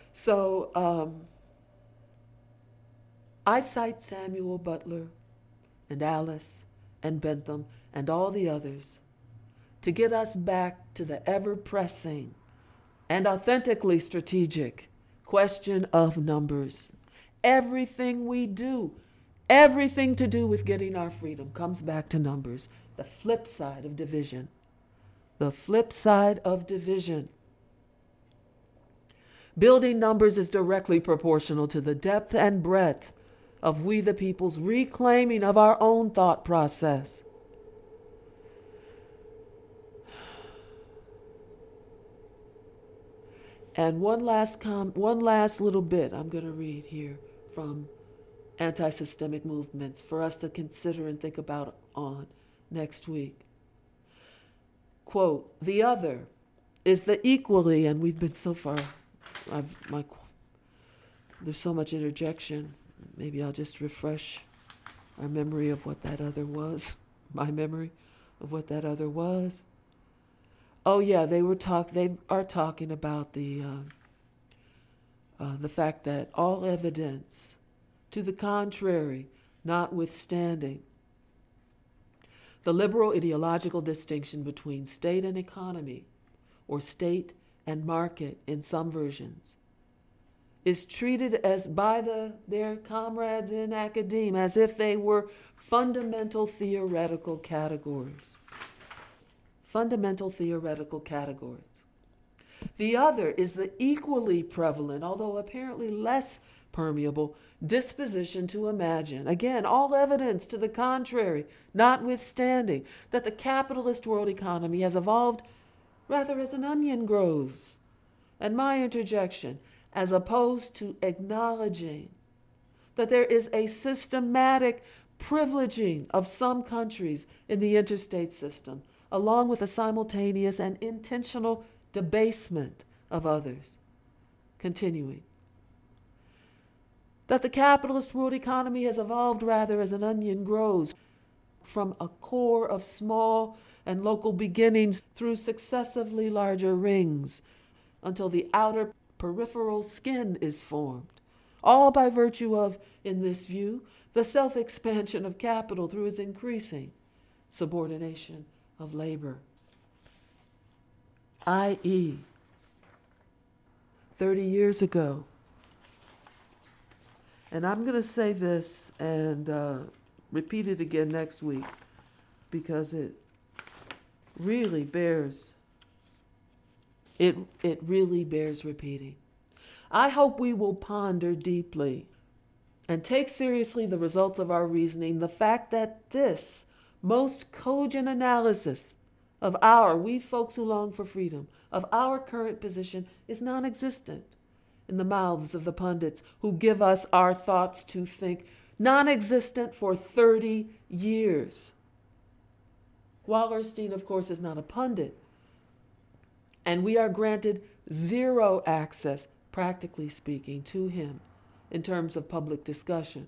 So I cite Samuel Butler and Alice and Bentham and all the others to get us back to the ever pressing and authentically strategic question of numbers. Everything we do, everything to do with getting our freedom comes back to numbers. The flip side of division. The flip side of division. Building numbers is directly proportional to the depth and breadth of we the people's reclaiming of our own thought process. And one last little bit I'm going to read here from anti-systemic movements for us to consider and think about on next week. Quote, the other is the equally, and we've been so far, there's so much interjection. Maybe I'll just refresh our memory of what that other was, my memory of what that other was. Oh yeah, they are talking about the fact that all evidence to the contrary notwithstanding, the liberal ideological distinction between state and economy, or state and market in some versions, is treated as by their comrades in academia as if they were fundamental theoretical categories. Fundamental theoretical categories. The other is the equally prevalent, although apparently less permeable, disposition to imagine, again, all evidence to the contrary, notwithstanding, that the capitalist world economy has evolved rather as an onion grows. And my interjection, as opposed to acknowledging that there is a systematic privileging of some countries in the interstate system, along with a simultaneous and intentional debasement of others. Continuing. That the capitalist world economy has evolved rather as an onion grows from a core of small and local beginnings through successively larger rings until the outer peripheral skin is formed, all by virtue of, in this view, the self-expansion of capital through its increasing subordination of labor, i.e., 30 years ago. And I'm going to say this and repeat it again next week because it really bears repeating. I hope we will ponder deeply and take seriously the results of our reasoning, the fact that this most cogent analysis of we folks who long for freedom, of our current position is non-existent in the mouths of the pundits who give us our thoughts to think, non-existent for 30 years. Wallerstein, of course, is not a pundit, and we are granted zero access, practically speaking, to him in terms of public discussion.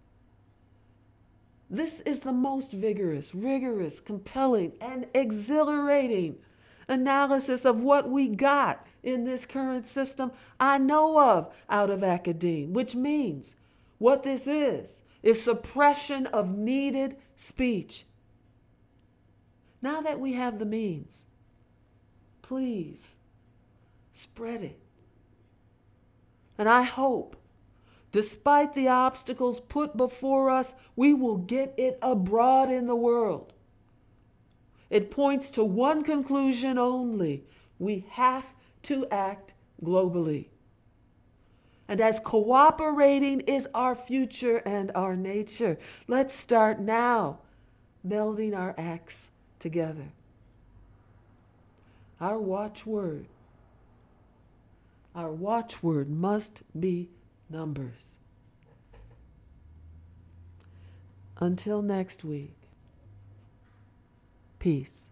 This is the most vigorous, rigorous, compelling, and exhilarating analysis of what we got in this current system I know of out of academia, which means what this is suppression of needed speech. Now that we have the means, please spread it. And I hope, despite the obstacles put before us, we will get it abroad in the world. It points to one conclusion only. We have to act globally. And as cooperating is our future and our nature, let's start now melding our acts together. Our watchword must be numbers. Until next week, peace.